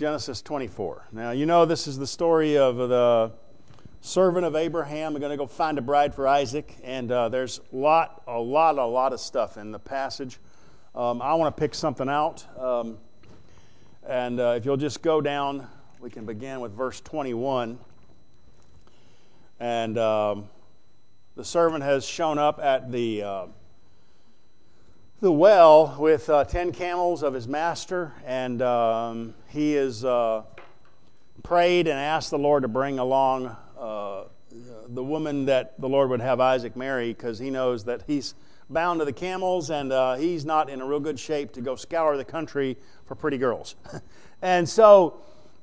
Genesis 24. Now, you know this is the story of the servant of Abraham. We're going to go find a bride for Isaac, and there's a lot of stuff in the passage. I want to pick something out, and if you'll just go down, we can begin with verse 21. And the servant has shown up at the well with 10 camels of his master, and he is prayed and asked the Lord to bring along the woman that the Lord would have Isaac marry, because he knows that he's bound to the camels, and he's not in a real good shape to go scour the country for pretty girls. And so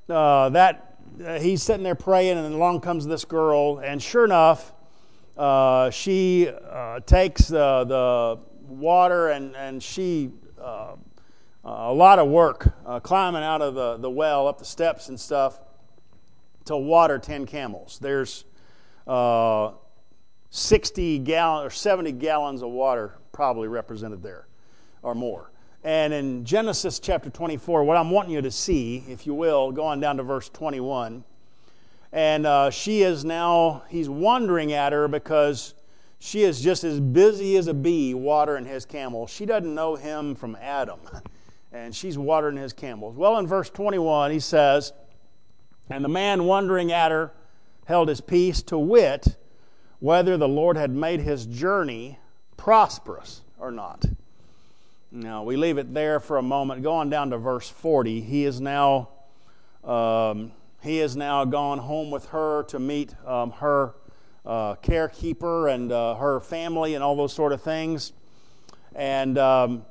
he's sitting there praying, and along comes this girl, and sure enough, she takes the water, and she a lot of work climbing out of the well up the steps and stuff to water 10 camels. There's 60 gallons or 70 gallons of water probably represented there or more. And in Genesis chapter 24, what I'm wanting you to see, if you will, go on down to verse 21. And she is now, he's wondering at her because she is just as busy as a bee watering his camels. She doesn't know him from Adam, and she's watering his camels. Well, in verse 21, he says, "And the man wondering at her held his peace, to wit, whether the Lord had made his journey prosperous or not." Now, we leave it there for a moment. Go on down to verse 40. He is now gone home with her to meet her carekeeper and her family and all those sort of things. And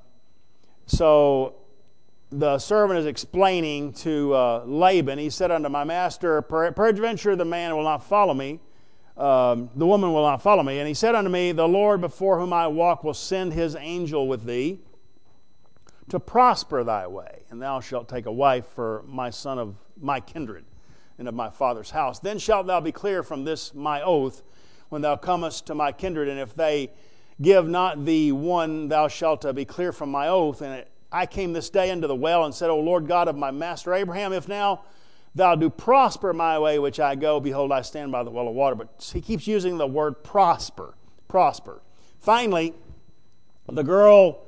so the servant is explaining to Laban. He said unto my master, "Peradventure the man will not follow me, the woman will not follow me. And he said unto me, the Lord before whom I walk will send his angel with thee to prosper thy way, and thou shalt take a wife for my son of my kindred and of my father's house. Then shalt thou be clear from this my oath when thou comest to my kindred, and if they give not thee one, thou shalt be clear from my oath. And I came this day unto the well and said, O Lord God of my master Abraham, if now thou do prosper my way which I go, behold, I stand by the well of water." But he keeps using the word prosper. Finally, the girl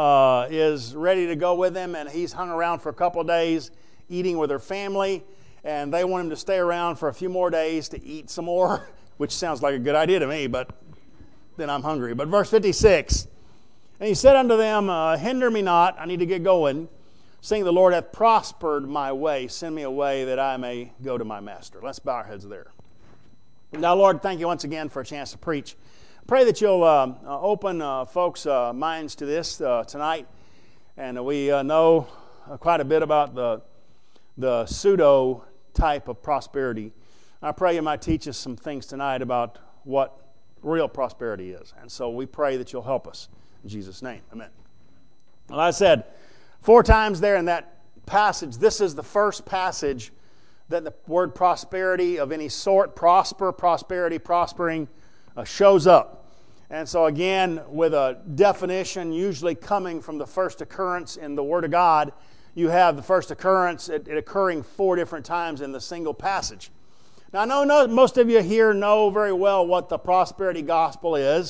is ready to go with him, and he's hung around for a couple of days eating with her family, and they want him to stay around for a few more days to eat some more, which sounds like a good idea to me, but then I'm hungry. But verse 56, "And he said unto them, hinder me not, I need to get going, seeing the Lord hath prospered my way. Send me away that I may go to my master." Let's bow our heads there. Now, Lord, thank you once again for a chance to preach. Pray that you'll open folks' minds to this tonight. And we know quite a bit about the pseudo type of prosperity. I pray you might teach us some things tonight about what real prosperity is. And so we pray that you'll help us. In Jesus' name, amen. Well, I said 4 times there in that passage, this is the first passage that the word prosperity of any sort, prosper, prosperity, prospering, shows up. And so again, with a definition usually coming from the first occurrence in the Word of God, you have the first occurrence it occurring 4 different times in the single passage. Now, I know most of you here know very well what the prosperity gospel is.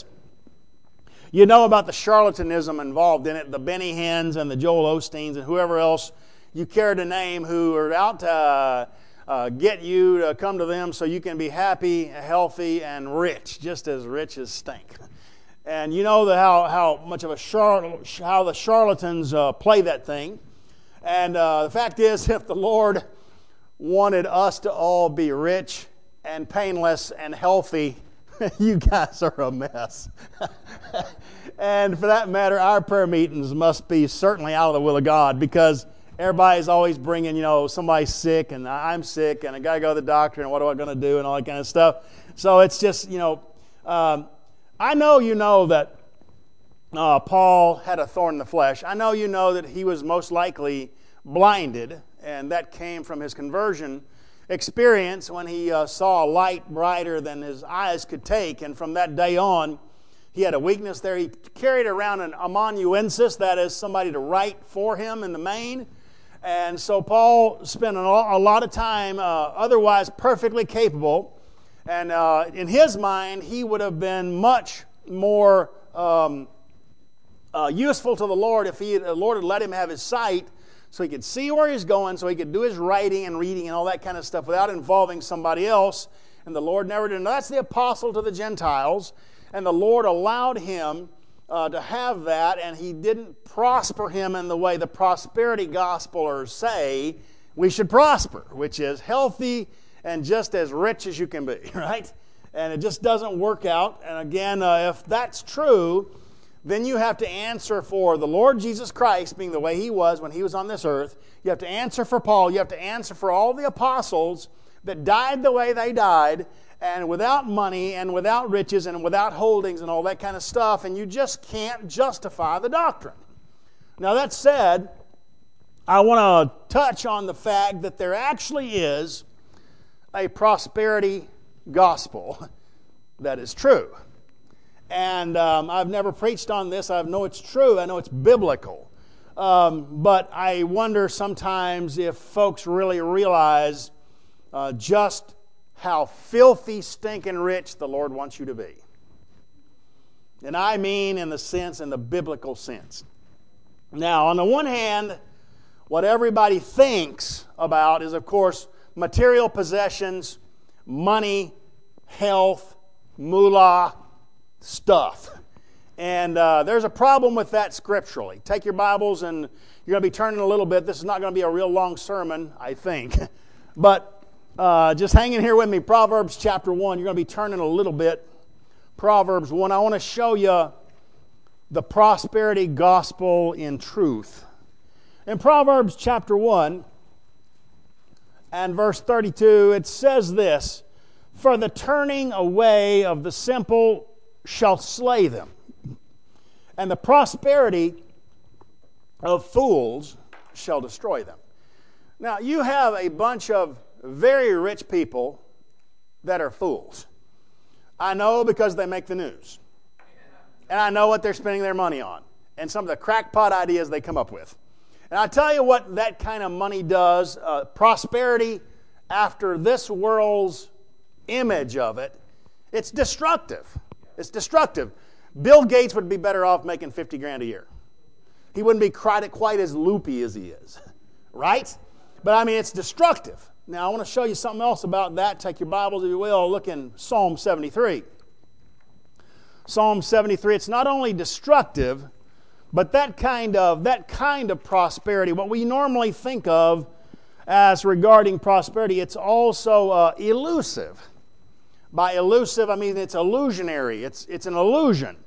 You know about the charlatanism involved in it, the Benny Hinns and the Joel Osteens and whoever else you care to name, who are out to get you to come to them so you can be happy, healthy, and rich, just as rich as stink. And you know how much of how the charlatans play that thing. And the fact is, if the Lord wanted us to all be rich and painless and healthy, you guys are a mess. And for that matter, our prayer meetings must be certainly out of the will of God, because everybody's always bringing, somebody's sick, and I'm sick, and I got to go to the doctor, and what am I going to do, and all that kind of stuff. So it's just, I know you know that Paul had a thorn in the flesh. I know you know that he was most likely blinded, and that came from his conversion experience when he saw a light brighter than his eyes could take, and from that day on, he had a weakness there. He carried around an amanuensis, that is somebody to write for him in the main, And so Paul spent a lot of time otherwise perfectly capable. And in his mind, he would have been much more useful to the Lord if the Lord had let him have his sight so he could see where he's going, so he could do his writing and reading and all that kind of stuff without involving somebody else. And the Lord never did. Now, that's the apostle to the Gentiles. And the Lord allowed him to have that, and he didn't prosper him in the way the prosperity gospelers say we should prosper, which is healthy and just as rich as you can be, right? And it just doesn't work out. And again, if that's true, then you have to answer for the Lord Jesus Christ being the way he was when he was on this earth. You have to answer for Paul. You have to answer for all the apostles that died the way they died, and without money and without riches and without holdings and all that kind of stuff, and you just can't justify the doctrine. Now, that said, I want to touch on the fact that there actually is a prosperity gospel that is true. And I've never preached on this. I know it's true. I know it's biblical. But I wonder sometimes if folks really realize just how filthy, stinking rich the Lord wants you to be. And I mean in the biblical sense. Now, on the one hand, what everybody thinks about is, of course, material possessions, money, health, moolah, stuff. And there's a problem with that scripturally. Take your Bibles and you're going to be turning a little bit. This is not going to be a real long sermon, I think. But just hang in here with me. Proverbs chapter 1. You're going to be turning a little bit. Proverbs 1. I want to show you the prosperity gospel in truth. In Proverbs chapter 1 and verse 32, it says this, "For the turning away of the simple shall slay them, and the prosperity of fools shall destroy them." Now, you have a bunch of very rich people that are fools. I know because they make the news. And I know what they're spending their money on and some of the crackpot ideas they come up with. And I tell you what that kind of money does. Prosperity after this world's image of it, it's destructive. It's destructive. Bill Gates would be better off making $50,000 a year. He wouldn't be quite as loopy as he is, right? But I mean, it's destructive. Now, I want to show you something else about that. Take your Bibles, if you will. Look in Psalm 73. Psalm 73, it's not only destructive, but that kind of prosperity, what we normally think of as regarding prosperity, it's also elusive. By elusive, I mean it's illusionary. It's an illusion.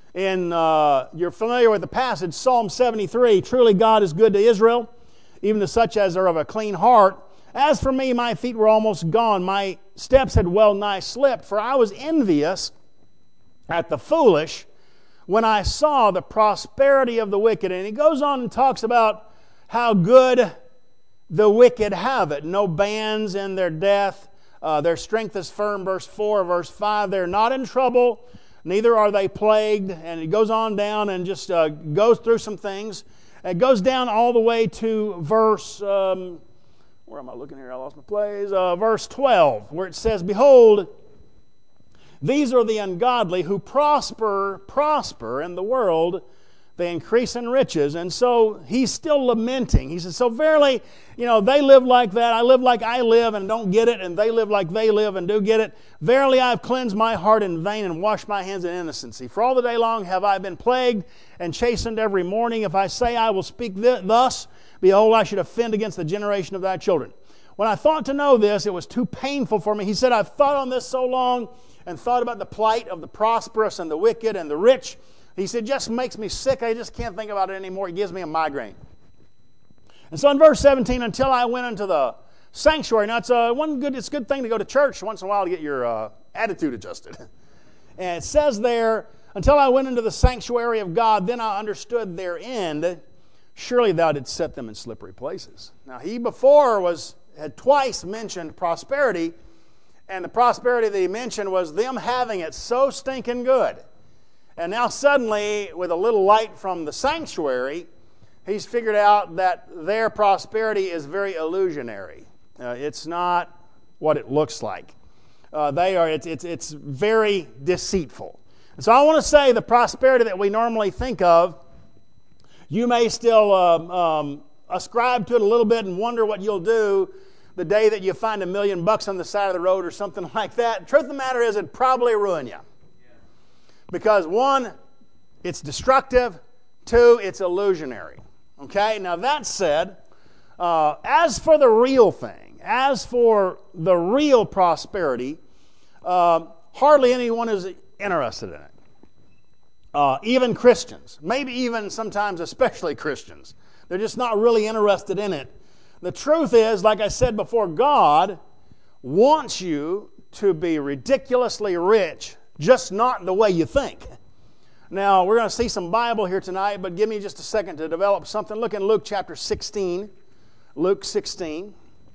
You're familiar with the passage, Psalm 73, "Truly God is good to Israel, even to such as are of a clean heart. As for me, my feet were almost gone. My steps had well nigh slipped, for I was envious at the foolish when I saw the prosperity of the wicked." And he goes on and talks about how good the wicked have it. No bands in their death. Their strength is firm, verse 4. Verse 5, "They're not in trouble, neither are they plagued." And it goes on down and just goes through some things. It goes down all the way to verse, where am I looking here? I lost my place. Verse 12, where it says, "Behold, these are the ungodly who prosper in the world. They increase in riches." And so he's still lamenting. He says, "So verily, they live like that. I live like I live and don't get it, and they live like they live and do get it. Verily, I have cleansed my heart in vain and washed my hands in innocency. For all the day long have I been plagued and chastened every morning. If I say I will speak thus, behold, I should offend against the generation of thy children. When I thought to know this, it was too painful for me." He said, "I've thought on this so long and thought about the plight of the prosperous and the wicked and the rich." He said, "It just makes me sick. I just can't think about it anymore. It gives me a migraine." And so in verse 17, "Until I went into the sanctuary." Now, it's a good thing to go to church once in a while to get your attitude adjusted. And it says there, "Until I went into the sanctuary of God, then I understood their end. Surely thou didst set them in slippery places." Now, he before had twice mentioned prosperity, and the prosperity that he mentioned was them having it so stinking good. And now suddenly, with a little light from the sanctuary, he's figured out that their prosperity is very illusionary. It's not what it looks like. It's very deceitful. And so I want to say the prosperity that we normally think of, you may still ascribe to it a little bit and wonder what you'll do the day that you find $1 million on the side of the road or something like that. The truth of the matter is it'd probably ruin you. Because one, it's destructive. Two, it's illusionary. Okay? Now that said, as for the real thing, as for the real prosperity, hardly anyone is interested in it. Even Christians, maybe even sometimes especially Christians. They're just not really interested in it. The truth is, like I said before, God wants you to be ridiculously rich, just not the way you think. Now, we're going to see some Bible here tonight, but give me just a second to develop something. Look in Luke chapter 16. Luke 16.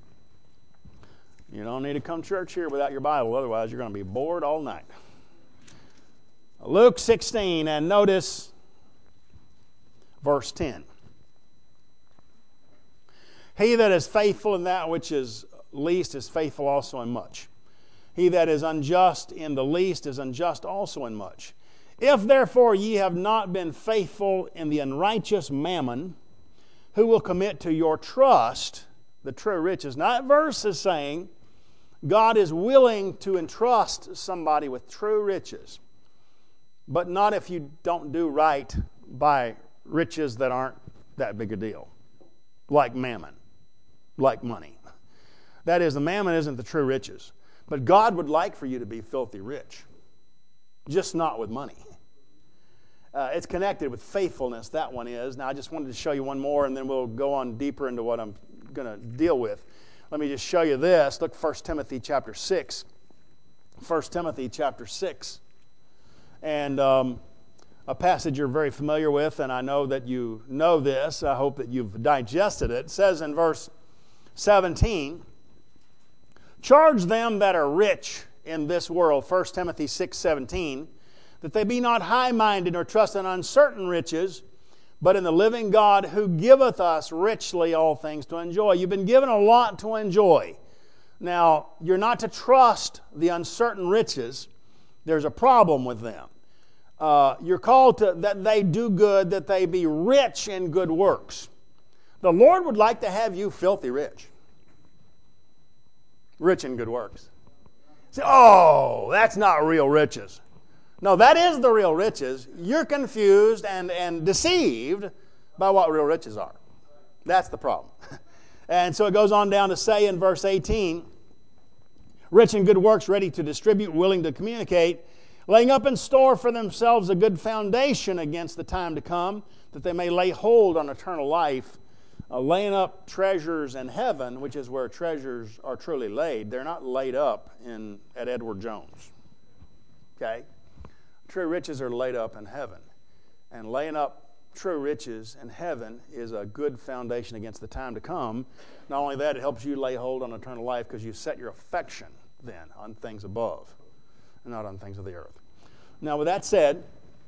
You don't need to come to church here without your Bible, otherwise you're going to be bored all night. Luke 16, and notice verse 10. He that is faithful in that which is least is faithful also in much. He that is unjust in the least is unjust also in much. If therefore ye have not been faithful in the unrighteous mammon, who will commit to your trust the true riches? Now that verse is saying God is willing to entrust somebody with true riches, but not if you don't do right by riches that aren't that big a deal, like mammon, like money. That is, the mammon isn't the true riches. But God would like for you to be filthy rich, just not with money. It's connected with faithfulness, that one is. Now, I just wanted to show you one more, and then we'll go on deeper into what I'm going to deal with. Let me just show you this. Look, 1 Timothy chapter 6. 1 Timothy chapter 6. And a passage you're very familiar with, and I know that you know this. I hope that you've digested it. It says in verse 17, charge them that are rich in this world, 1 Timothy 6:17, that they be not high-minded nor trust in uncertain riches, but in the living God who giveth us richly all things to enjoy. You've been given a lot to enjoy. Now, you're not to trust the uncertain riches. There's a problem with them. You're called to that they do good, that they be rich in good works. The Lord would like to have you filthy rich. Rich in good works. Say, oh, that's not real riches. No, that is the real riches. You're confused and deceived by what real riches are. That's the problem. And so it goes on down to say in verse 18, rich in good works, ready to distribute, willing to communicate, laying up in store for themselves a good foundation against the time to come, that they may lay hold on eternal life, laying up treasures in heaven, which is where treasures are truly laid. They're not laid up at Edward Jones. Okay? True riches are laid up in heaven. And laying up true riches in heaven is a good foundation against the time to come. Not only that, it helps you lay hold on eternal life because you set your affection then on things above and not on things of the earth. Now, with that said,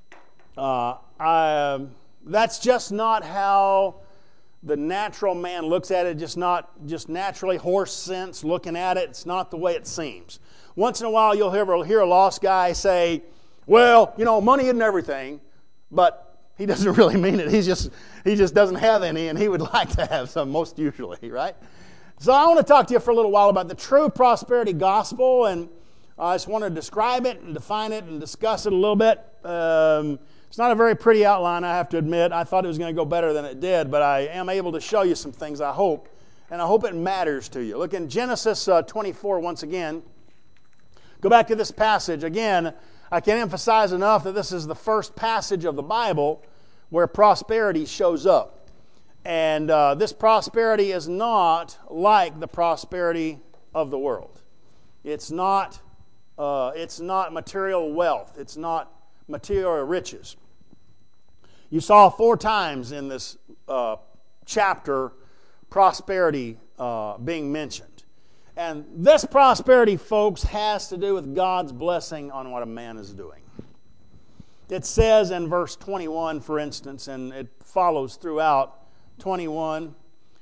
that's just not how the natural man looks at it, just naturally horse sense looking at it. It's not the way it seems. Once in a while, you'll hear a lost guy say, well, money isn't everything, but he doesn't really mean it. He just doesn't have any, and he would like to have some, most usually, right? So I want to talk to you for a little while about the true prosperity gospel, and I just want to describe it and define it and discuss it a little bit. It's not a very pretty outline, I have to admit. I thought it was going to go better than it did, but I am able to show you some things, I hope, and I hope it matters to you. Look in Genesis 24 once again. Go back to this passage. Again, I can't emphasize enough that this is the first passage of the Bible where prosperity shows up. And this prosperity is not like the prosperity of the world. It's not material wealth. It's not material riches. You saw 4 times in this chapter prosperity being mentioned. And this prosperity, folks, has to do with God's blessing on what a man is doing. It says in verse 21, for instance, and it follows throughout 21,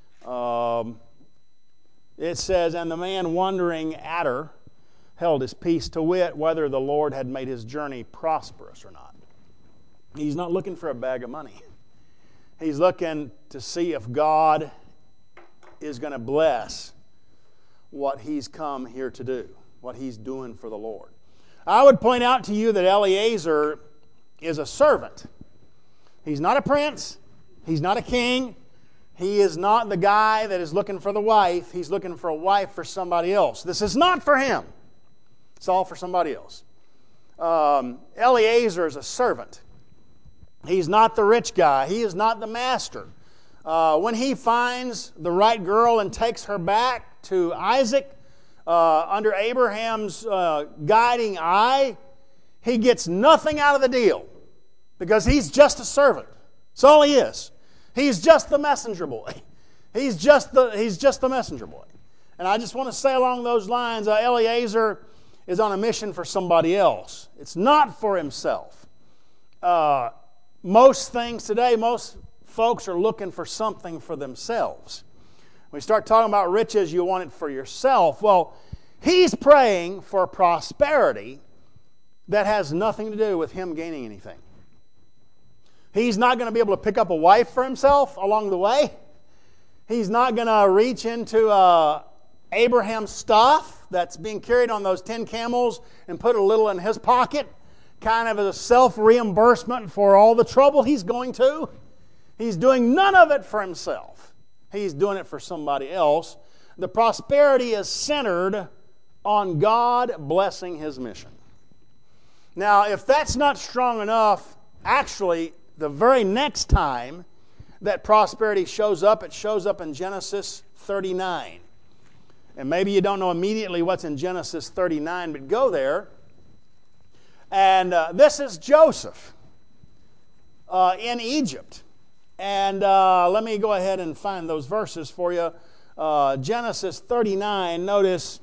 it says, "And the man wondering at her held his peace, to wit, whether the Lord had made his journey prosperous or not." He's not looking for a bag of money. He's looking to see if God is going to bless what he's come here to do, what he's doing for the Lord. I would point out to you that Eliezer is a servant. He's not a prince. He's not a king. He is not the guy that is looking for the wife. He's looking for a wife for somebody else. This is not for him. It's all for somebody else. Eliezer is a servant. He's not the rich guy. He is not the master. When he finds the right girl and takes her back to Isaac under Abraham's guiding eye, he gets nothing out of the deal because he's just a servant. That's all he is. He's just the messenger boy. He's just the messenger boy. And I just want to say along those lines, Eliezer is on a mission for somebody else. It's not for himself. Most things today, most folks are looking for something for themselves. When you start talking about riches, you want it for yourself. Well, he's praying for prosperity that has nothing to do with him gaining anything. He's not going to be able to pick up a wife for himself along the way. He's not going to reach into Abraham's stuff that's being carried on those 10 camels and put a little in his pocket, kind of as a self-reimbursement for all the trouble he's going to. He's doing none of it for himself. He's doing it for somebody else. The prosperity is centered on God blessing his mission. Now, if that's not strong enough, actually, the very next time that prosperity shows up, it shows up in Genesis 39. And maybe you don't know immediately what's in Genesis 39, but go there. And this is Joseph in Egypt. And let me go ahead and find those verses for you. Genesis 39, notice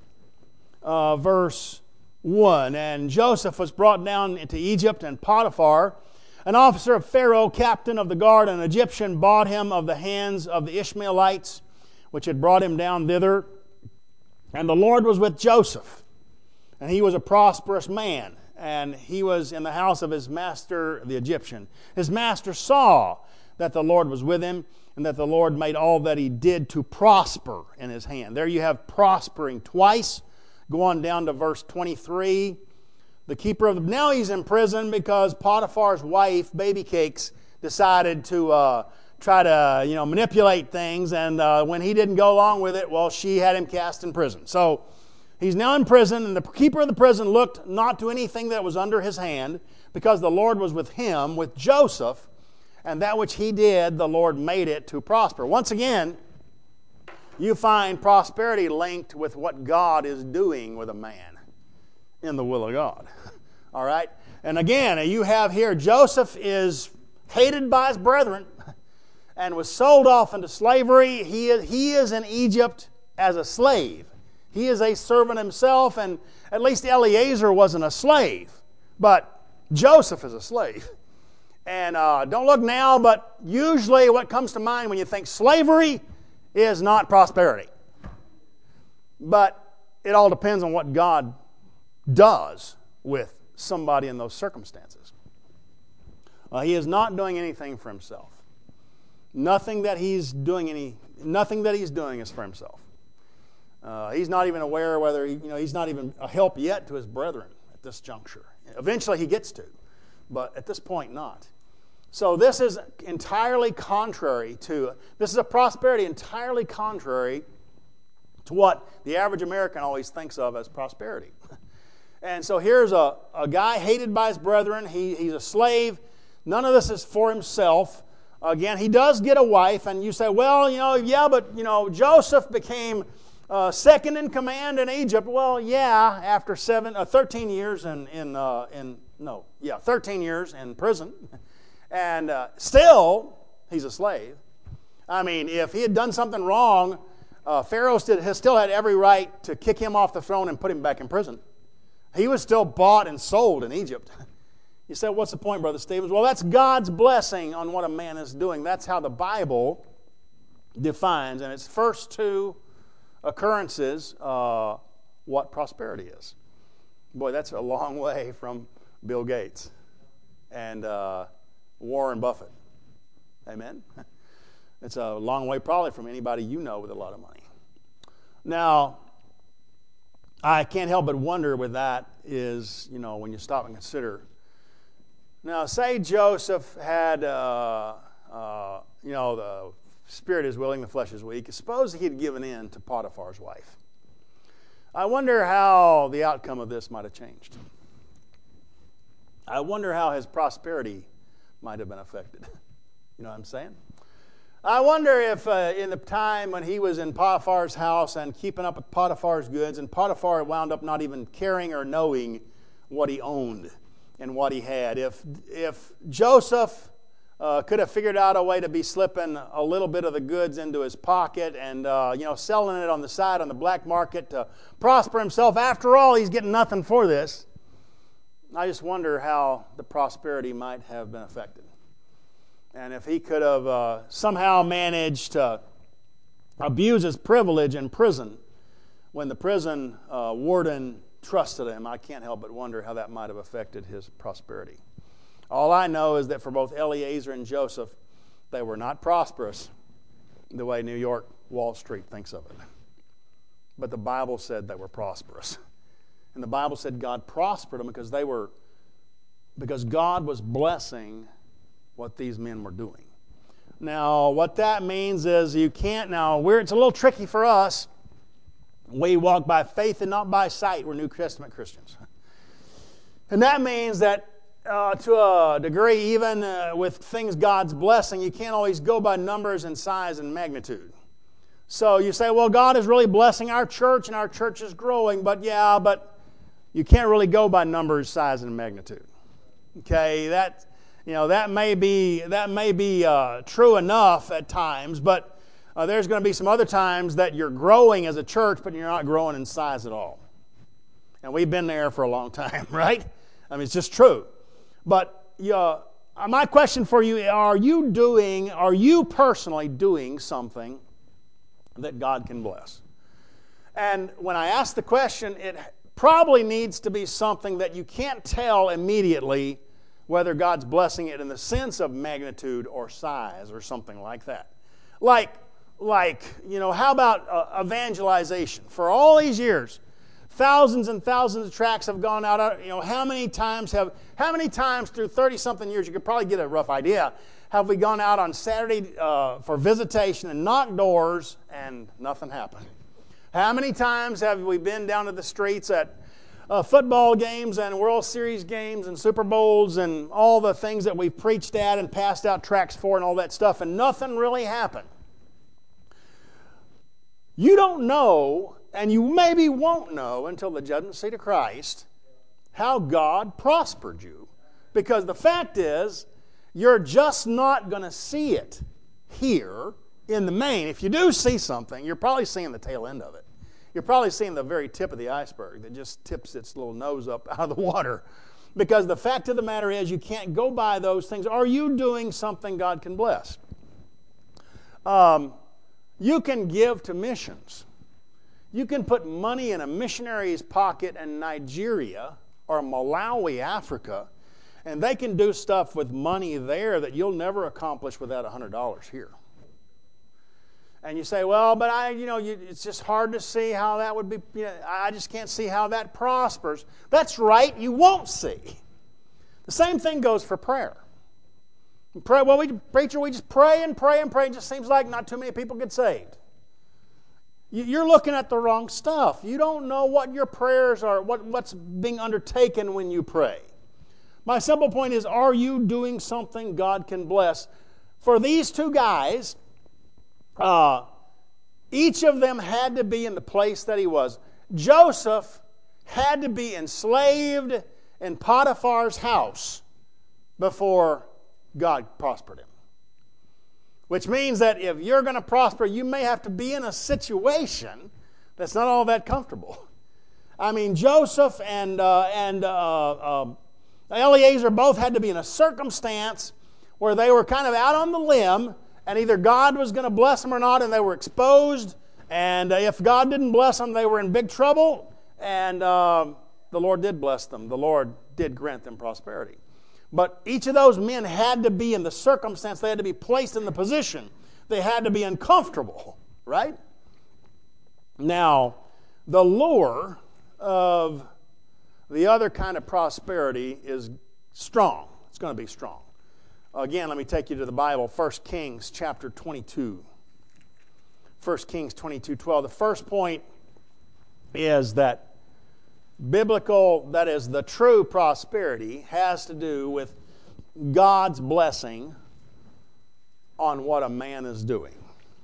verse 1. "And Joseph was brought down into Egypt, and Potiphar, an officer of Pharaoh, captain of the guard, an Egyptian, bought him of the hands of the Ishmaelites, which had brought him down thither. And the Lord was with Joseph, and he was a prosperous man, and he was in the house of his master, the Egyptian. His master saw that the Lord was with him, and that the Lord made all that he did to prosper in his hand." There you have prospering twice. Go on down to verse 23. The keeper of the... Now he's in prison because Potiphar's wife, Baby Cakes, decided to try to manipulate things. And when he didn't go along with it, well, she had him cast in prison. So he's now in prison, and the keeper of the prison looked not to anything that was under his hand, because the Lord was with him, with Joseph, and that which he did, the Lord made it to prosper. Once again, you find prosperity linked with what God is doing with a man in the will of God. All right? And again, you have here, Joseph is hated by his brethren and was sold off into slavery. He is in Egypt as a slave. He is a servant himself, and at least Eliezer wasn't a slave, but Joseph is a slave. And don't look now, but usually what comes to mind when you think slavery is not prosperity. But it all depends on what God does with somebody in those circumstances. He is not doing anything for himself. Nothing that he's doing is for himself. He's not even aware whether he's not even a help yet to his brethren at this juncture. Eventually he gets to, but at this point not. So this is entirely contrary to, this is a prosperity entirely contrary to what the average American always thinks of as prosperity. And so here's a guy hated by his brethren. He's a slave. None of this is for himself. Again, he does get a wife, and you say, well, but Joseph became second in command in Egypt. Well, yeah, after 13 years 13 years in prison. And still, he's a slave. I mean, if he had done something wrong, Pharaoh still had every right to kick him off the throne and put him back in prison. He was still bought and sold in Egypt. You say, what's the point, Brother Stevens? Well, that's God's blessing on what a man is doing. That's how the Bible defines, and its first two occurrences, what prosperity is. Boy, that's a long way from Bill Gates and Warren Buffett. Amen? It's a long way probably from anybody you know with a lot of money. Now, I can't help but wonder with that is, when you stop and consider. Now, say Joseph had, the spirit is willing, the flesh is weak. Suppose he had given in to Potiphar's wife. I wonder how the outcome of this might have changed. I wonder how his prosperity might have been affected. You know what I'm saying? I wonder if in the time when he was in Potiphar's house and keeping up with Potiphar's goods, and Potiphar wound up not even caring or knowing what he owned and what he had. If Joseph could have figured out a way to be slipping a little bit of the goods into his pocket and selling it on the side on the black market to prosper himself. After all, he's getting nothing for this. I just wonder how the prosperity might have been affected. And if he could have somehow managed to abuse his privilege in prison when the prison warden trusted him, I can't help but wonder how that might have affected his prosperity. All I know is that for both Eliezer and Joseph, they were not prosperous the way New York Wall Street thinks of it. But the Bible said they were prosperous. And the Bible said God prospered them because God was blessing what these men were doing. Now, what that means is it's a little tricky for us. We walk by faith and not by sight. We're New Testament Christians. And that means that to a degree, even with things God's blessing, you can't always go by numbers and size and magnitude. So you say, well, God is really blessing our church and our church is growing, but you can't really go by numbers, size, and magnitude. Okay, that may be true enough at times, but there's going to be some other times that you're growing as a church, but you're not growing in size at all. And we've been there for a long time, right? I mean, it's just true. But my question for you, are you personally doing something that God can bless? And when I ask the question, it probably needs to be something that you can't tell immediately whether God's blessing it in the sense of magnitude or size or something like that. How about evangelization? For all these years, thousands and thousands of tracts have gone out. How many times through 30-something years, you could probably get a rough idea, have we gone out on Saturday for visitation and knocked doors and nothing happened? How many times have we been down to the streets at football games and World Series games and Super Bowls and all the things that we've preached at and passed out tracts for and all that stuff, and nothing really happened? You don't know, and you maybe won't know until the judgment seat of Christ, how God prospered you. Because the fact is, you're just not going to see it here in the main. If you do see something, you're probably seeing the tail end of it. You're probably seeing the very tip of the iceberg that just tips its little nose up out of the water. Because the fact of the matter is, you can't go by those things. Are you doing something God can bless? You can give to missions. You can put money in a missionary's pocket in Nigeria or Malawi, Africa, and they can do stuff with money there that you'll never accomplish without $100 here. And you say, well, but it's just hard to see how that would be. I just can't see how that prospers. That's right, you won't see. The same thing goes for prayer. Preacher, we just pray and pray and pray. It just seems like not too many people get saved. You're looking at the wrong stuff. You don't know what your prayers are, what's being undertaken when you pray. My simple point is, are you doing something God can bless? For these two guys, each of them had to be in the place that he was. Joseph had to be enslaved in Potiphar's house before God prospered him. Which means that if you're going to prosper, you may have to be in a situation that's not all that comfortable. I mean, Joseph and Eliezer both had to be in a circumstance where they were kind of out on the limb, and either God was going to bless them or not, and they were exposed. And if God didn't bless them, they were in big trouble. And the Lord did bless them. The Lord did grant them prosperity. But each of those men had to be in the circumstance. They had to be placed in the position. They had to be uncomfortable, right? Now, the lure of the other kind of prosperity is strong. It's going to be strong. Again, let me take you to the Bible. 1 Kings chapter 22. 1 Kings 22:12. The first point is that biblical, that is, the true prosperity has to do with God's blessing on what a man is doing.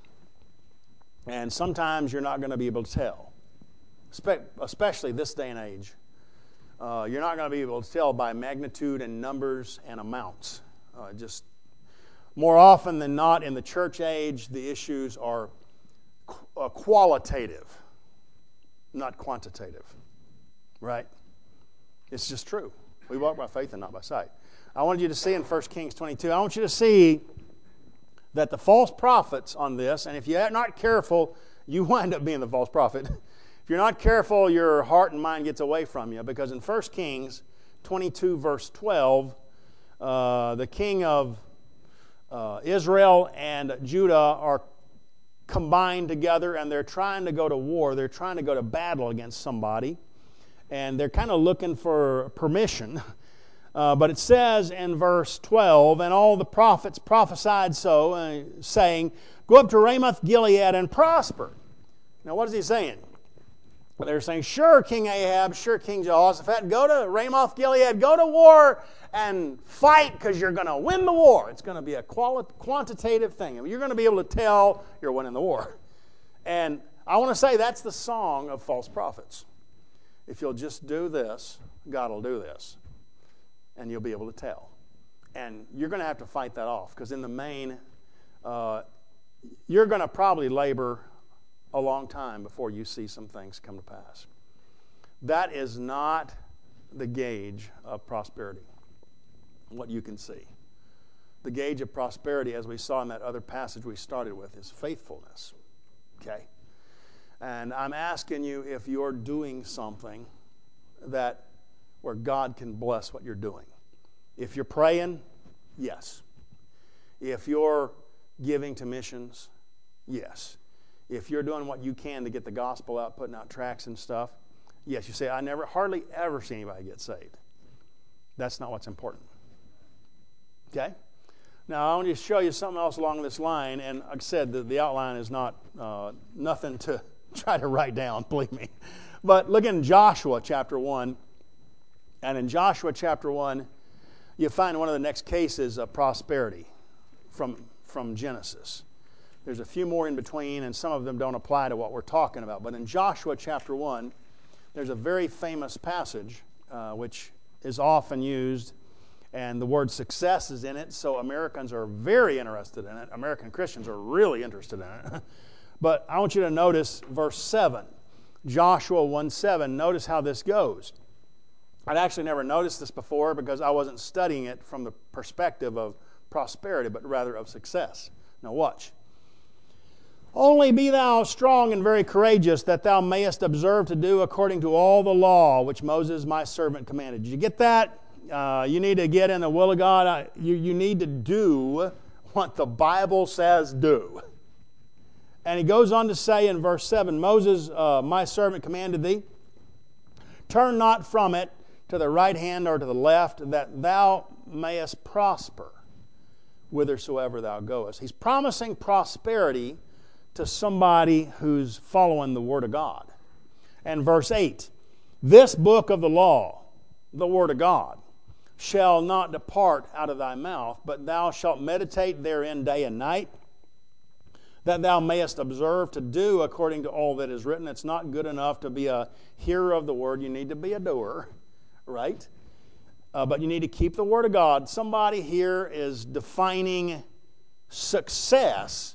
And sometimes you're not going to be able to tell, especially this day and age. You're not going to be able to tell by magnitude and numbers and amounts. Just more often than not in the church age, the issues are qualitative, not quantitative. Right? It's just true. We walk by faith and not by sight. I wanted you to see in 1 Kings 22, I want you to see that the false prophets on this, and if you're not careful, you wind up being the false prophet. If you're not careful, your heart and mind gets away from you, because in 1 Kings 22 verse 12, the king of Israel and Judah are combined together, and they're trying to go to war. They're trying to go to battle against somebody, and they're kind of looking for permission. But it says in verse 12, and all the prophets prophesied so, saying, go up to Ramoth Gilead and prosper. Now what is he saying? Well, they're saying, sure, King Ahab, sure, King Jehoshaphat, go to Ramoth Gilead, go to war and fight, because you're going to win the war. It's going to be a quantitative thing. I mean, you're going to be able to tell you're winning the war. And I want to say that's the song of false prophets. If you'll just do this, God will do this. And you'll be able to tell. And you're going to have to fight that off, because in the main, you're going to probably labor a long time before you see some things come to pass. That is not the gauge of prosperity, what you can see. The gauge of prosperity, as we saw in that other passage we started with, is faithfulness. Okay? And I'm asking you if you're doing something that where God can bless what you're doing. If you're praying, yes. If you're giving to missions, yes. If you're doing what you can to get the gospel out, putting out tracts and stuff, yes. You say, I hardly ever see anybody get saved. That's not what's important. Okay? Now, I want to show you something else along this line, and like I said, the outline is not nothing to try to write down, believe me. But look in Joshua chapter 1, and in Joshua chapter 1, you find one of the next cases of prosperity from Genesis. There's a few more in between, and some of them don't apply to what we're talking about. But in Joshua chapter 1, there's a very famous passage which is often used, and the word success is in it, so Americans are very interested in it. American Christians are really interested in it. But I want you to notice verse 7. Joshua 1:7. Notice how this goes. I'd actually never noticed this before because I wasn't studying it from the perspective of prosperity, but rather of success. Now watch. Only be thou strong and very courageous, that thou mayest observe to do according to all the law which Moses my servant commanded. Did you get that? You need to get in the will of God. You need to do what the Bible says do. And he goes on to say in verse 7, Moses, my servant, commanded thee, turn not from it to the right hand or to the left, that thou mayest prosper whithersoever thou goest. He's promising prosperity to somebody who's following the Word of God. And verse 8, this book of the law, the Word of God, shall not depart out of thy mouth, but thou shalt meditate therein day and night, that thou mayest observe to do according to all that is written. It's not good enough to be a hearer of the Word. You need to be a doer, right? But you need to keep the Word of God. Somebody here is defining success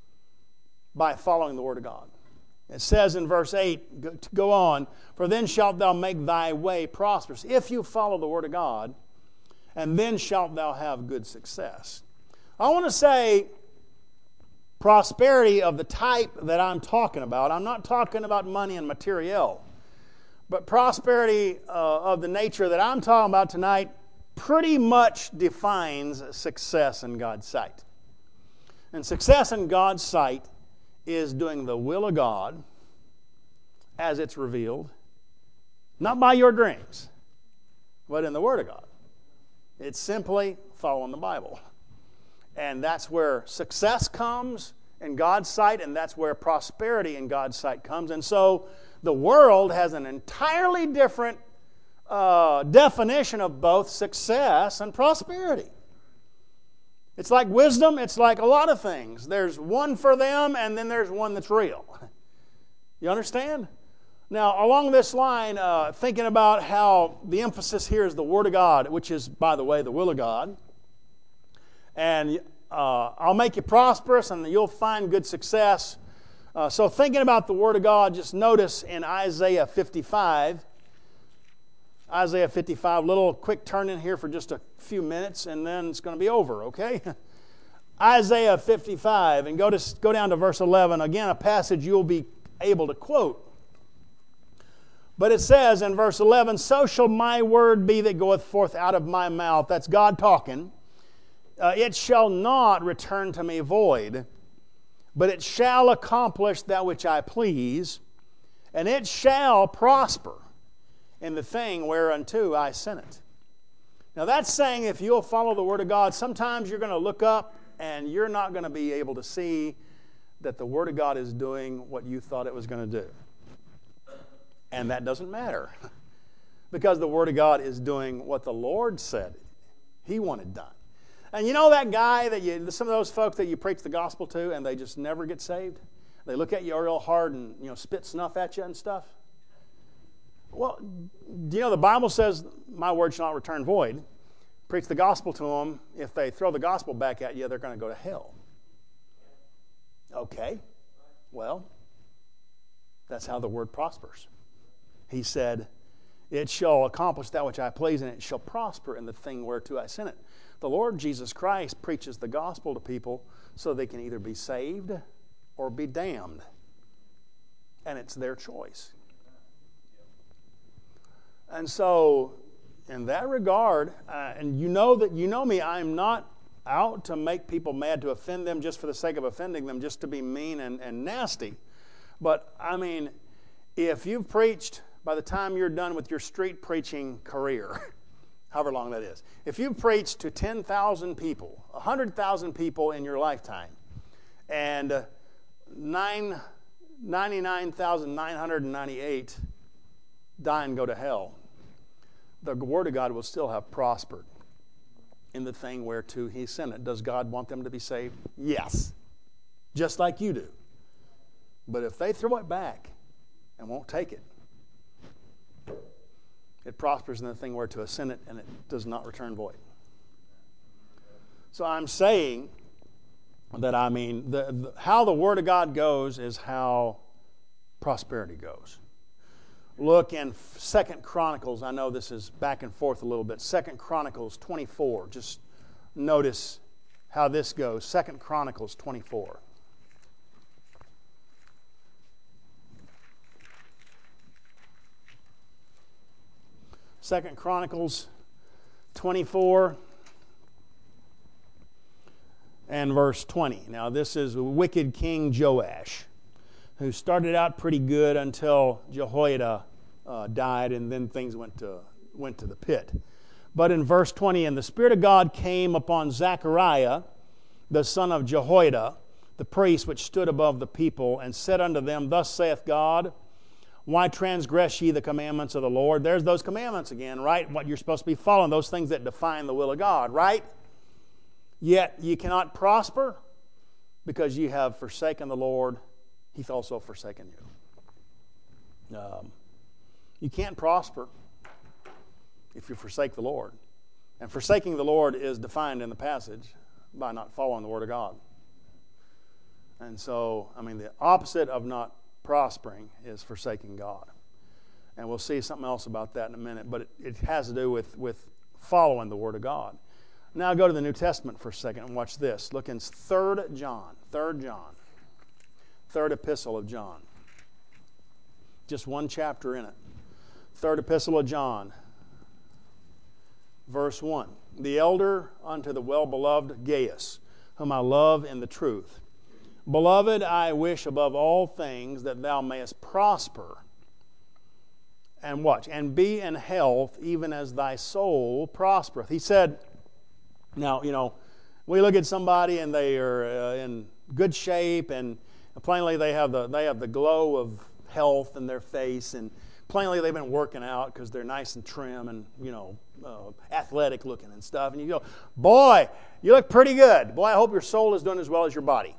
by following the Word of God. It says in verse 8, go on, for then shalt thou make thy way prosperous. If you follow the Word of God, and then shalt thou have good success. I want to say prosperity of the type that I'm talking about. I'm not talking about money and material, but prosperity of the nature that I'm talking about tonight pretty much defines success in God's sight. And success in God's sight is doing the will of God as it's revealed, not by your dreams, but in the Word of God. It's simply following the Bible. And that's where success comes in God's sight, and that's where prosperity in God's sight comes. And so the world has an entirely different definition of both success and prosperity. It's like wisdom, it's like a lot of things. There's one for them, and then there's one that's real. You understand? Now, along this line, thinking about how the emphasis here is the Word of God, which is, by the way, the will of God. And I'll make you prosperous, and you'll find good success. So thinking about the Word of God, just notice in Isaiah 55, little quick turn in here for just a few minutes, and then it's going to be over, okay? Isaiah 55, and go down to verse 11. Again, a passage you'll be able to quote. But it says in verse 11, "So shall my word be that goeth forth out of my mouth." That's God talking. "It shall not return to me void, but it shall accomplish that which I please, and it shall prosper in the thing whereunto I sent it." Now that's saying if you'll follow the Word of God, sometimes you're going to look up and you're not going to be able to see that the Word of God is doing what you thought it was going to do. And that doesn't matter, because the Word of God is doing what the Lord said He wanted done. And you know that guy some of those folk that you preach the gospel to and they just never get saved? They look at you real hard and spit snuff at you and stuff. Well, do you know the Bible says, "My word shall not return void"? Preach the gospel to them. If they throw the gospel back at you, they're going to go to hell. Okay, well, that's how the word prospers. He said, "It shall accomplish that which I please, and it shall prosper in the thing whereto I sent it." The Lord Jesus Christ preaches the gospel to people so they can either be saved or be damned. And it's their choice. And so, in that regard, and you know me, I'm not out to make people mad, to offend them just for the sake of offending them, just to be mean and nasty. But, I mean, if you've preached, by the time you're done with your street preaching career, however long that is, if you've preached to 10,000 people, 100,000 people in your lifetime, and 99,998 die and go to hell, the Word of God will still have prospered in the thing whereto He sent it. Does God want them to be saved? Yes. Just like you do. But if they throw it back and won't take it, it prospers in the thing whereto He sent it, and it does not return void. So I'm saying that, how the Word of God goes is how prosperity goes. Look in 2 Chronicles. I know this is back and forth a little bit. 2 Chronicles 24. Just notice how this goes. 2 Chronicles 24. Second Chronicles 24 and verse 20. Now this is wicked King Joash, who started out pretty good until Jehoiada died, and then things went to the pit. But in verse 20, "And the Spirit of God came upon Zechariah, the son of Jehoiada, the priest which stood above the people, and said unto them, Thus saith God, Why transgress ye the commandments of the Lord?" There's those commandments again, right? What you're supposed to be following, those things that define the will of God, right? "Yet ye cannot prosper, because ye have forsaken the Lord, He'th also forsaken you." You can't prosper if you forsake the Lord. And forsaking the Lord is defined in the passage by not following the Word of God. And so, the opposite of not prospering is forsaking God. And we'll see something else about that in a minute, but it has to do with following the Word of God. Now go to the New Testament for a second and watch this. Look in 3 John, 3 John, third epistle of John. Just one chapter in it. Third epistle of John, verse 1. The elder unto the well-beloved Gaius, whom I love in the truth. Beloved, I wish above all things that thou mayest prosper. And watch, and be in health even as thy soul prospereth. He said, now, we look at somebody and they are in good shape, and plainly they have the glow of health in their face, and plainly they've been working out because they're nice and trim and, athletic looking and stuff. And you go, boy, you look pretty good. Boy, I hope your soul is doing as well as your body.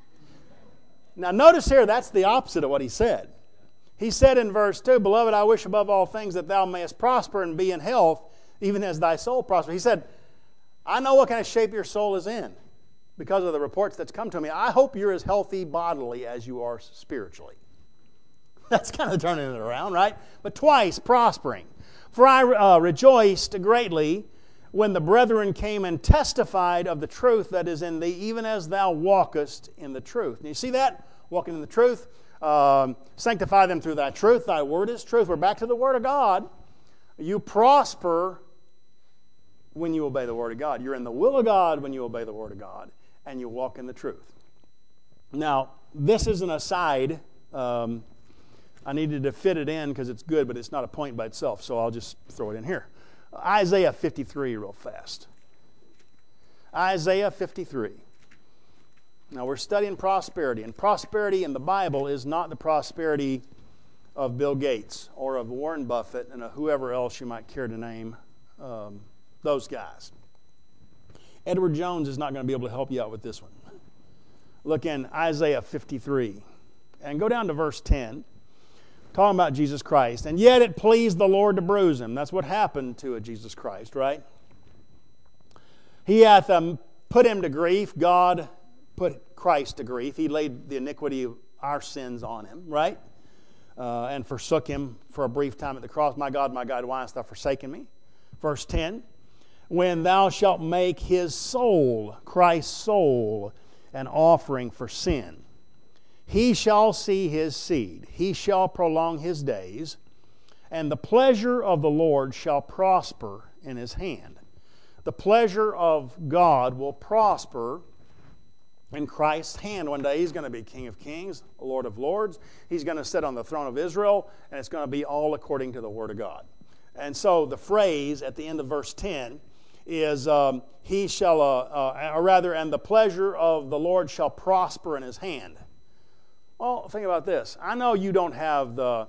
Now, notice here, that's the opposite of what he said. He said in verse 2, Beloved, I wish above all things that thou mayest prosper and be in health, even as thy soul prospers. He said, I know what kind of shape your soul is in because of the reports that's come to me. I hope you're as healthy bodily as you are spiritually. That's kind of turning it around, right? But twice, prospering. For I rejoiced greatly when the brethren came and testified of the truth that is in thee, even as thou walkest in the truth. And you see that? Walking in the truth. Sanctify them through thy truth. Thy word is truth. We're back to the Word of God. You prosper when you obey the Word of God. You're in the will of God when you obey the Word of God, and you walk in the truth. Now, this is an aside. I needed to fit it in because it's good, but it's not a point by itself, so I'll just throw it in here. Isaiah 53 real fast. Isaiah 53. Now, we're studying prosperity, and prosperity in the Bible is not the prosperity of Bill Gates or of Warren Buffett and whoever else you might care to name, those guys. Edward Jones is not going to be able to help you out with this one. Look in Isaiah 53 and go down to verse 10, talking about Jesus Christ. And yet it pleased the Lord to bruise him. That's what happened to Jesus Christ, right? He hath put him to grief. God put Christ to grief. He laid the iniquity of our sins on him, right? And forsook him for a brief time at the cross. My God, why hast thou forsaken me? Verse 10, when thou shalt make his soul, Christ's soul, an offering for sin, he shall see his seed. He shall prolong his days, and the pleasure of the Lord shall prosper in his hand. The pleasure of God will prosper in Christ's hand. One day he's going to be King of Kings, Lord of Lords. He's going to sit on the throne of Israel, and it's going to be all according to the Word of God. And so the phrase at the end of verse 10 is, he shall, and the pleasure of the Lord shall prosper in his hand. Well, think about this. I know you don't have the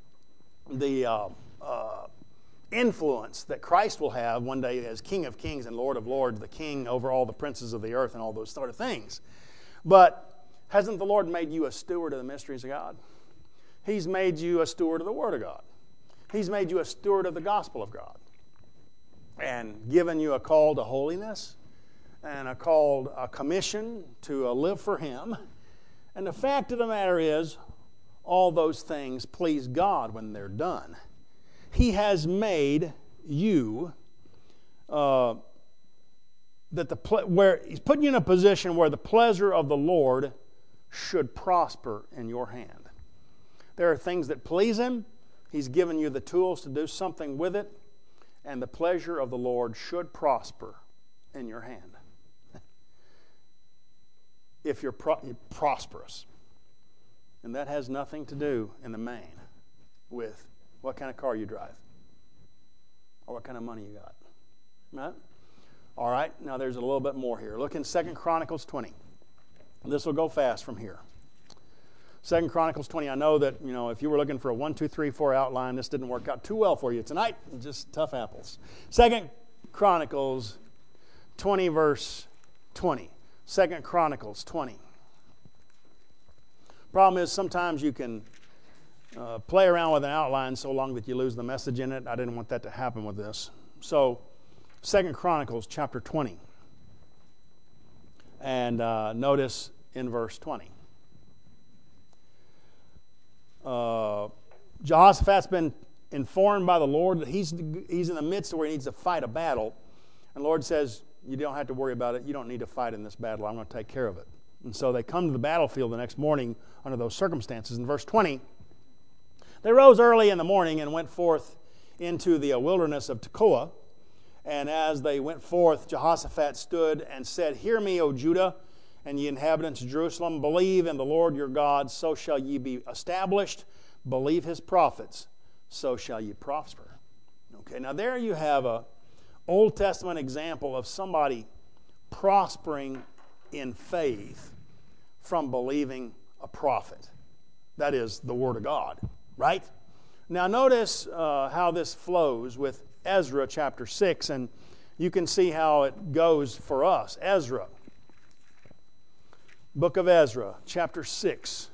influence that Christ will have one day as King of Kings and Lord of Lords, the King over all the princes of the earth and all those sort of things. But hasn't the Lord made you a steward of the mysteries of God? He's made you a steward of the Word of God. He's made you a steward of the gospel of God and given you a call to holiness and a commission to live for Him. And the fact of the matter is, all those things please God when they're done. He has made you where He's putting you in a position where the pleasure of the Lord should prosper in your hand. There are things that please Him. He's given you the tools to do something with it, and the pleasure of the Lord should prosper in your hand. If you're prosperous. And that has nothing to do in the main with what kind of car you drive or what kind of money you got. Right? All right, now there's a little bit more here. Look in 2 Chronicles 20. This will go fast from here. 2 Chronicles 20. I know that, if you were looking for a 1, 2, 3, 4 outline, this didn't work out too well for you tonight. Just tough apples. 2 Chronicles 20, verse 20. 2 Chronicles 20. Problem is, sometimes you can play around with an outline so long that you lose the message in it. I didn't want that to happen with this. So, 2 Chronicles chapter 20. And notice in verse 20. Jehoshaphat's been informed by the Lord that he's in the midst of where he needs to fight a battle. And the Lord says, you don't have to worry about it. You don't need to fight in this battle. I'm going to take care of it. And so they come to the battlefield the next morning under those circumstances. In verse 20, they rose early in the morning and went forth into the wilderness of Tekoa. And as they went forth, Jehoshaphat stood and said, Hear me, O Judah, and ye inhabitants of Jerusalem. Believe in the Lord your God, so shall ye be established. Believe his prophets, so shall ye prosper. Okay, now there you have a Old Testament example of somebody prospering in faith from believing a prophet. That is the Word of God, right? Now notice how this flows with Ezra chapter 6, and you can see how it goes for us. Ezra, book of Ezra, chapter 6.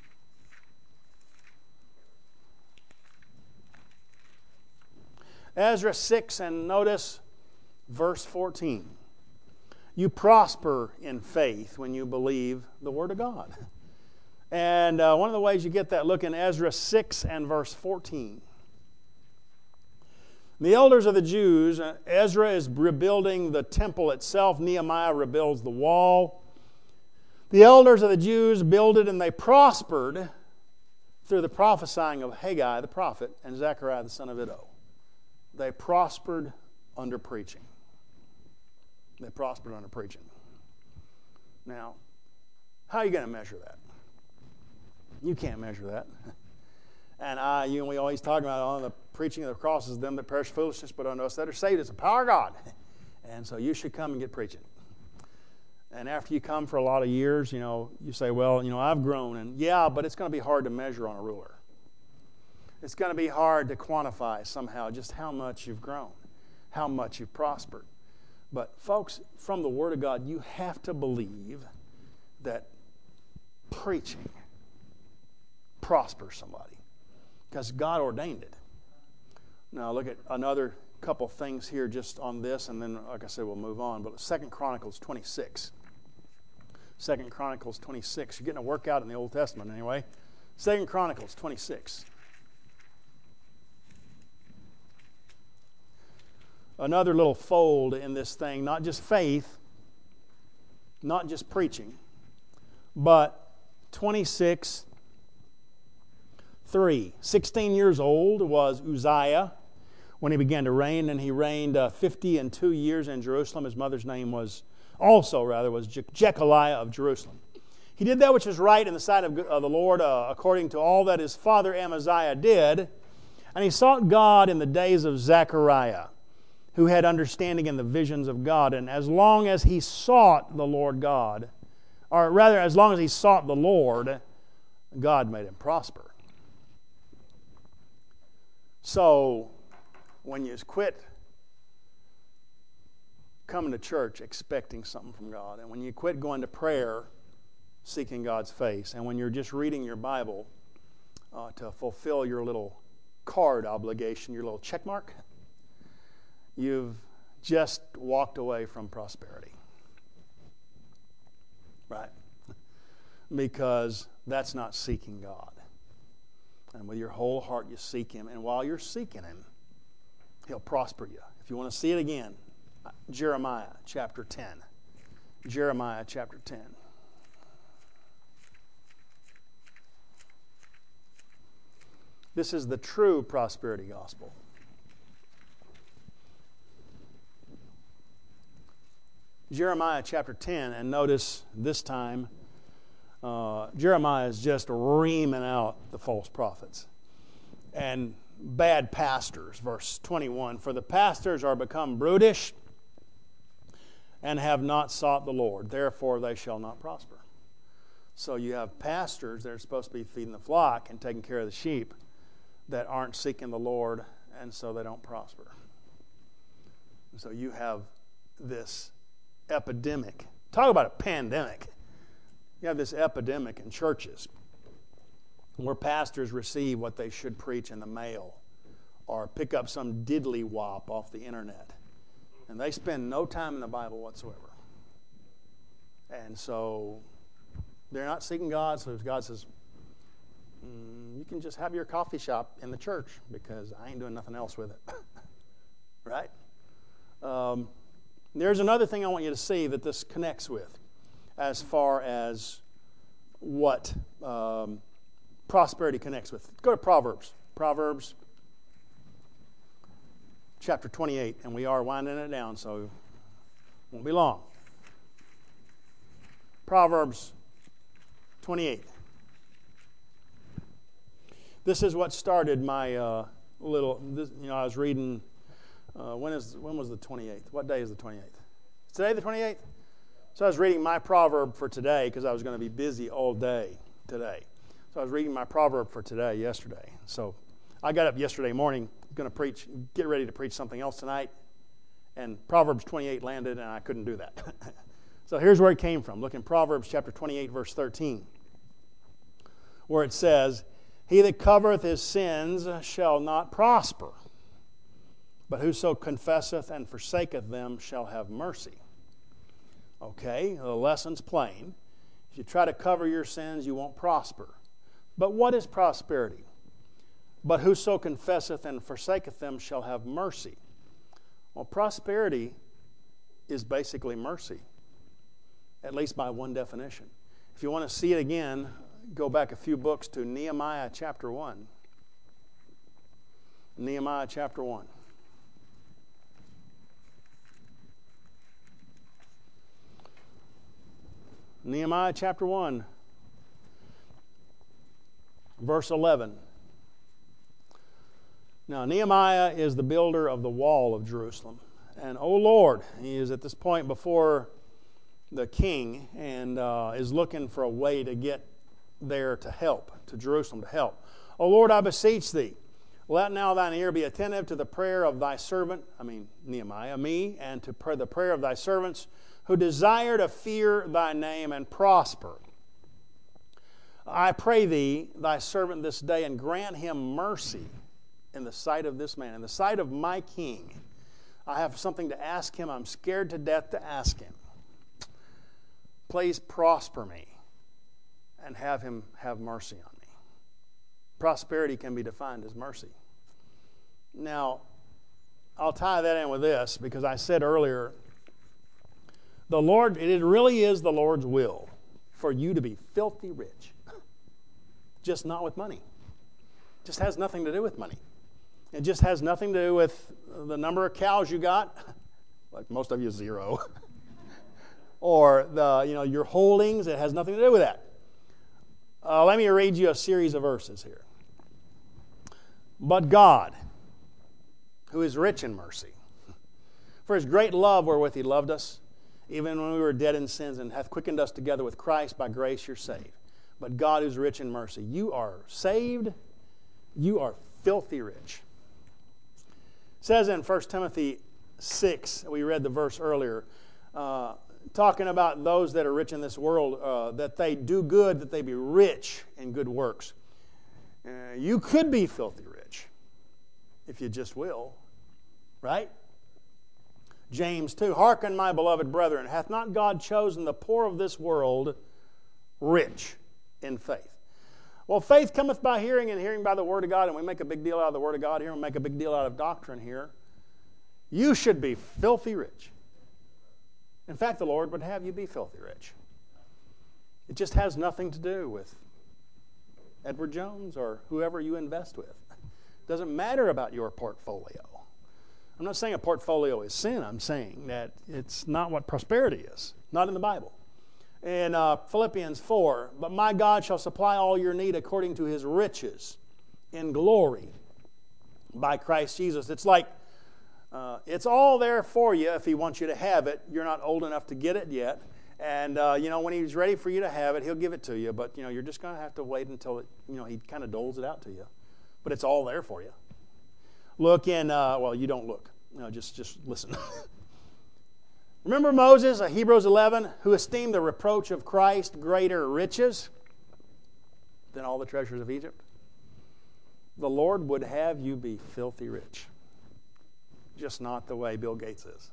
Ezra 6, and notice verse 14. You prosper in faith when you believe the Word of God. And one of the ways you get that, look in Ezra 6 and verse 14. The elders of the Jews, Ezra is rebuilding the temple itself. Nehemiah rebuilds the wall. The elders of the Jews builded and they prospered through the prophesying of Haggai the prophet and Zechariah the son of Iddo. They prospered under preaching. They prospered under preaching. Now, how are you going to measure that? You can't measure that. And we always talk about on the preaching of the cross is them that perish foolishness, but unto us that are saved, it's the power of God. And so you should come and get preaching. And after you come for a lot of years, you say, well, I've grown. And yeah, but it's going to be hard to measure on a ruler. It's going to be hard to quantify somehow just how much you've grown, how much you've prospered. But folks, from the Word of God, you have to believe that preaching prospers somebody because God ordained it. Now look at another couple things here just on this, and then, like I said, we'll move on. But 2 Chronicles 26. 2 Chronicles 26. You're getting a workout in the Old Testament anyway. 2 Chronicles 26. Another little fold in this thing, not just faith, not just preaching, but 26:3. 16 years old was Uzziah when he began to reign, and he reigned 52 years in Jerusalem. His mother's name was Jechaliah of Jerusalem. He did that which was right in the sight of the Lord according to all that his father Amaziah did, and he sought God in the days of Zechariah, who had understanding in the visions of God. And as long as he sought the Lord God, or rather, as long as he sought the Lord, God made him prosper. So, when you quit coming to church expecting something from God, and when you quit going to prayer seeking God's face, and when you're just reading your Bible to fulfill your little card obligation, your little check mark, you've just walked away from prosperity. Right? Because that's not seeking God. And with your whole heart you seek Him. And while you're seeking Him, He'll prosper you. If you want to see it again, Jeremiah chapter 10. Jeremiah chapter 10. This is the true prosperity gospel. Jeremiah chapter 10, and notice this time Jeremiah is just reaming out the false prophets and bad pastors. Verse 21, for the pastors are become brutish and have not sought the Lord, therefore they shall not prosper. So you have pastors that are supposed to be feeding the flock and taking care of the sheep that aren't seeking the Lord, and so they don't prosper. And so you have this epidemic. Talk about a pandemic. You have this epidemic in churches where pastors receive what they should preach in the mail or pick up some diddly wop off the internet. And they spend no time in the Bible whatsoever. And so they're not seeking God, so God says, you can just have your coffee shop in the church because I ain't doing nothing else with it. Right? There's another thing I want you to see that this connects with as far as what prosperity connects with. Go to Proverbs. Proverbs chapter 28, and we are winding it down, so it won't be long. Proverbs 28. This is what started my I was reading, when was the 28th? What day is the 28th? Is today the 28th? So I was reading my proverb for today because I was going to be busy all day today. So I was reading my proverb for today, yesterday. So I got up yesterday morning, going to preach, get ready to preach something else tonight, and Proverbs 28 landed, and I couldn't do that. So here's where it came from. Look in Proverbs chapter 28, verse 13, where it says, "He that covereth his sins shall not prosper, but whoso confesseth and forsaketh them shall have mercy." Okay, the lesson's plain. If you try to cover your sins, you won't prosper. But what is prosperity? "But whoso confesseth and forsaketh them shall have mercy." Well, prosperity is basically mercy, at least by one definition. If you want to see it again, go back a few books to Nehemiah chapter 1. Nehemiah chapter 1. Nehemiah chapter 1, verse 11. Now, Nehemiah is the builder of the wall of Jerusalem. And, oh Lord, he is at this point before the king and is looking for a way to get there to help, to Jerusalem to help. "O Lord, I beseech thee, let now thine ear be attentive to the prayer of thy servant," Nehemiah, "me, and to the prayer of thy servants, who desire to fear thy name and prosper. I pray thee, thy servant this day, and grant him mercy in the sight of this man, in the sight of my king. I have something to ask him. I'm scared to death to ask him. Please prosper me and have him have mercy on me." Prosperity can be defined as mercy. Now, I'll tie that in with this because I said earlier, it really is the Lord's will for you to be filthy rich. Just not with money. It just has nothing to do with money. It just has nothing to do with the number of cows you got, like most of you, 0. Or your holdings. It has nothing to do with that. Let me read you a series of verses here. "But God, who is rich in mercy, for his great love wherewith he loved us, even when we were dead in sins, and hath quickened us together with Christ, by grace you're saved. But God who is rich in mercy." You are saved. You are filthy rich. It says in 1 Timothy 6, we read the verse earlier, talking about those that are rich in this world, that they do good, that they be rich in good works. You could be filthy rich if you just will, right? James 2, "Hearken, my beloved brethren, hath not God chosen the poor of this world rich in faith?" Well, faith cometh by hearing, and hearing by the Word of God, and we make a big deal out of the Word of God here, and we make a big deal out of doctrine here. You should be filthy rich. In fact, the Lord would have you be filthy rich. It just has nothing to do with Edward Jones or whoever you invest with. It doesn't matter about your portfolio. I'm not saying a portfolio is sin. I'm saying that it's not what prosperity is. Not in the Bible. In Philippians 4, "But my God shall supply all your need according to his riches in glory by Christ Jesus." It's like it's all there for you if he wants you to have it. You're not old enough to get it yet. And, when he's ready for you to have it, he'll give it to you. But, you're just going to have to wait until, he kind of doles it out to you. But it's all there for you. Look in, you don't look. Just listen. Remember Moses, Hebrews 11, who esteemed the reproach of Christ greater riches than all the treasures of Egypt? The Lord would have you be filthy rich. Just not the way Bill Gates is.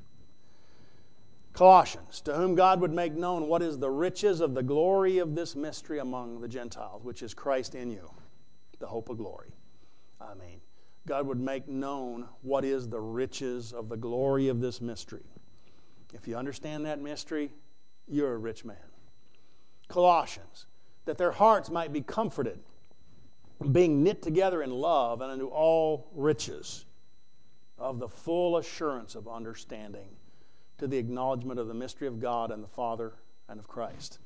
Colossians, "To whom God would make known what is the riches of the glory of this mystery among the Gentiles, which is Christ in you." the hope of glory. I mean, God would make known what is the riches of the glory of this mystery. If you understand that mystery, you're a rich man. Colossians, that their hearts might be comforted, being knit together in love and unto all riches of the full assurance of understanding, to the acknowledgement of the mystery of God and the Father and of Christ.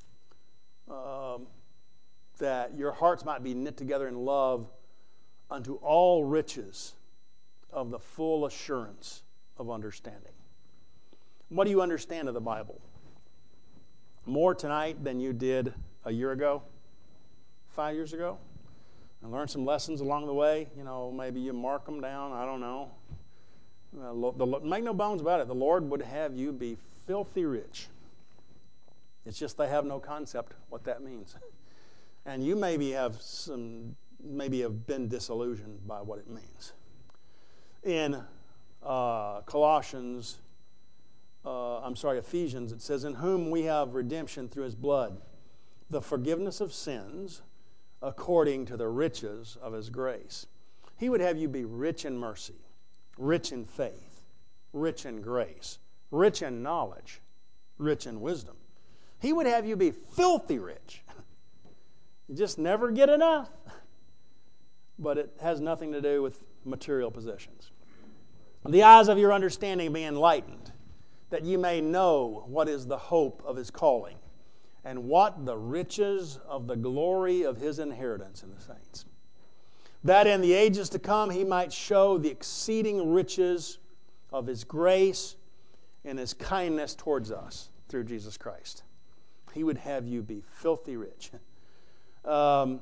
That your hearts might be knit together in love unto all riches of the full assurance of understanding. What do you understand of the Bible? More tonight than you did a year ago, 5 years ago? And learn some lessons along the way. You know, maybe you mark them down. I don't know. Make no bones about it. The Lord would have you be filthy rich. It's just they have no concept what that means. And you maybe have been disillusioned by what it means. In Ephesians, it says, in whom we have redemption through his blood, the forgiveness of sins, according to the riches of his grace. He would have you be rich in mercy, rich in faith, rich in grace, rich in knowledge, rich in wisdom. He would have you be filthy rich. You just never get enough. But it has nothing to do with material possessions. The eyes of your understanding be enlightened, that you may know what is the hope of his calling, and what the riches of the glory of his inheritance in the saints. That in the ages to come he might show the exceeding riches of his grace and his kindness towards us through Jesus Christ. He would have you be filthy rich. Oh,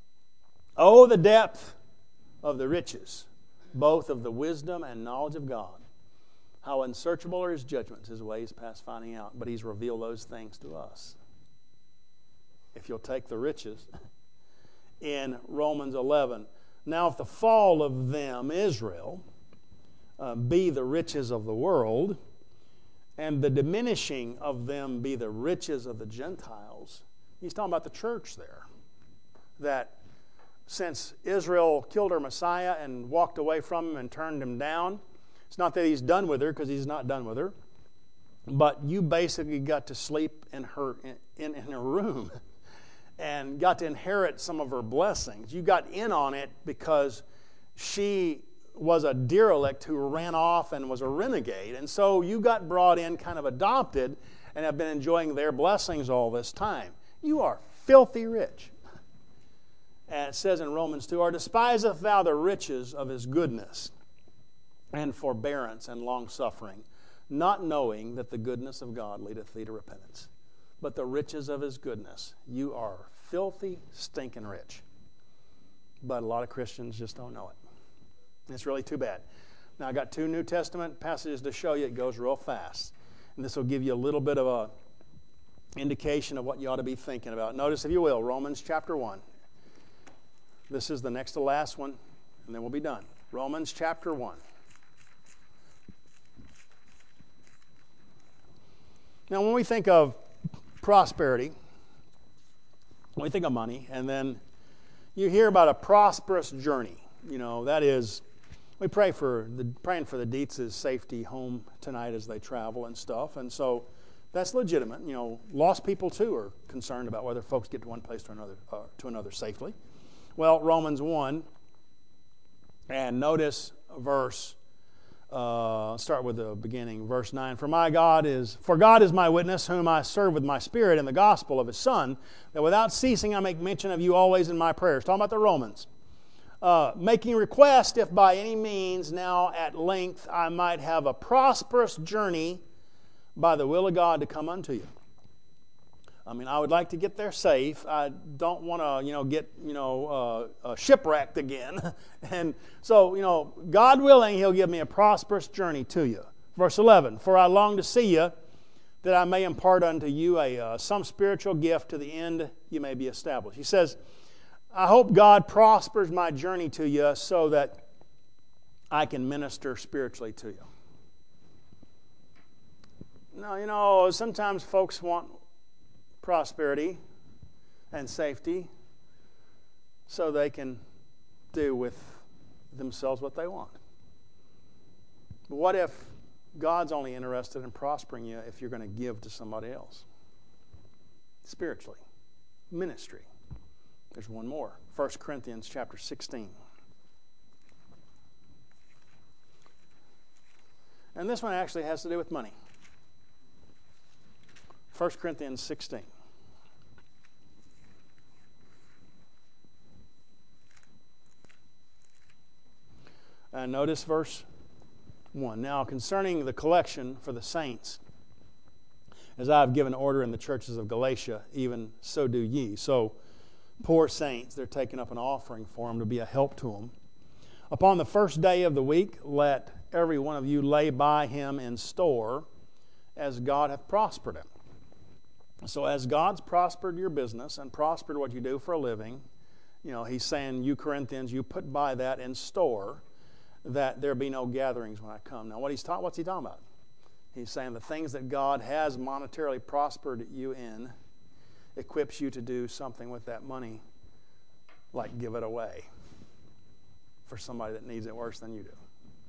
the depth of the riches, both of the wisdom and knowledge of God. How unsearchable are his judgments, his ways past finding out. But he's revealed those things to us. If you'll take the riches. In Romans 11, now if the fall of them, Israel, be the riches of the world, and the diminishing of them be the riches of the Gentiles, he's talking about the church there. That since Israel killed her Messiah and walked away from him and turned him down, it's not that he's done with her, because he's not done with her, but you basically got to sleep in her room and got to inherit some of her blessings. You got in on it because she was a derelict who ran off and was a renegade. And so you got brought in, kind of adopted, and have been enjoying their blessings all this time. You are filthy rich. And it says in Romans 2, or despiseth thou the riches of his goodness and forbearance and long-suffering, not knowing that the goodness of God leadeth thee to repentance. But the riches of his goodness, you are filthy, stinking rich. But a lot of Christians just don't know it. It's really too bad. Now, I got 2 New Testament passages to show you. It goes real fast. And this will give you a little bit of a indication of what you ought to be thinking about. Notice, if you will, Romans chapter 1. This is the next to last one, and then we'll be done. Romans chapter 1. Now, when we think of prosperity, when we think of money, and then you hear about a prosperous journey. You know, that is, we praying for the Dietz's safety home tonight as they travel and stuff, and so that's legitimate. You know, lost people too are concerned about whether folks get to one place to another safely. Well, Romans 1, and notice verse. Start with the beginning, verse 9. For God is my witness, whom I serve with my spirit in the gospel of his Son, that without ceasing I make mention of you always in my prayers. Talking about the Romans. Making request, if by any means now at length I might have a prosperous journey by the will of God to come unto you. I mean, I would like to get there safe. I don't want to, get, shipwrecked again. And so, God willing, he'll give me a prosperous journey to you. Verse 11, for I long to see you, that I may impart unto you some spiritual gift to the end you may be established. He says, I hope God prospers my journey to you so that I can minister spiritually to you. Now, sometimes folks want prosperity and safety, so they can do with themselves what they want. But what if God's only interested in prospering you if you're going to give to somebody else? Spiritually. Ministry. There's one more. 1 Corinthians chapter 16. And this one actually has to do with money. 1 Corinthians 16. And notice verse 1. Now, concerning the collection for the saints, as I have given order in the churches of Galatia, even so do ye. So, poor saints, they're taking up an offering for them to be a help to them. Upon the first day of the week, let every one of you lay by him in store, as God hath prospered him. So as God's prospered your business and prospered what you do for a living, he's saying, you Corinthians, you put by that in store, that there be no gatherings when I come. Now, what's he talking about? He's saying the things that God has monetarily prospered you in equips you to do something with that money, like give it away for somebody that needs it worse than you do.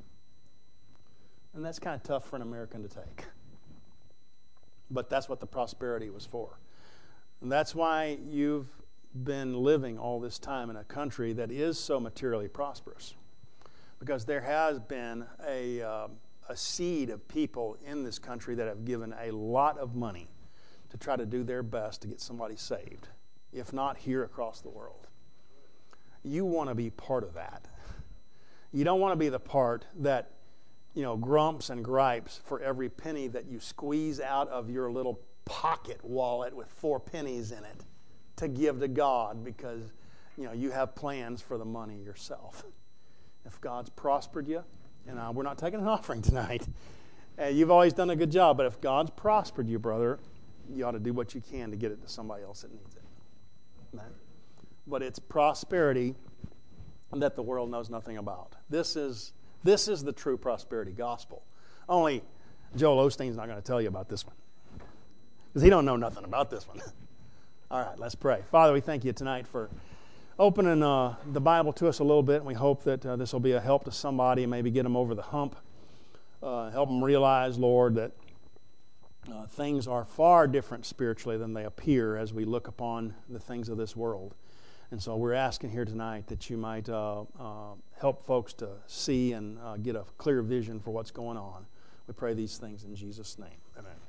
And that's kind of tough for an American to take. But that's what the prosperity was for. And that's why you've been living all this time in a country that is so materially prosperous. Because there has been a seed of people in this country that have given a lot of money to try to do their best to get somebody saved, if not here across the world. You want to be part of that. You don't want to be the part that, grumps and gripes for every penny that you squeeze out of your little pocket wallet with 4 pennies in it to give to God because, you have plans for the money yourself. If God's prospered you, and we're not taking an offering tonight, you've always done a good job, but if God's prospered you, brother, you ought to do what you can to get it to somebody else that needs it. Amen. But it's prosperity that the world knows nothing about. This is the true prosperity gospel. Only Joel Osteen's not going to tell you about this one, because he don't know nothing about this one. All right, let's pray. Father, we thank you tonight for opening the Bible to us a little bit, and we hope that this will be a help to somebody and maybe get them over the hump. Help them realize, Lord, that things are far different spiritually than they appear as we look upon the things of this world. And so we're asking here tonight that you might help folks to see and get a clear vision for what's going on. We pray these things in Jesus' name. Amen.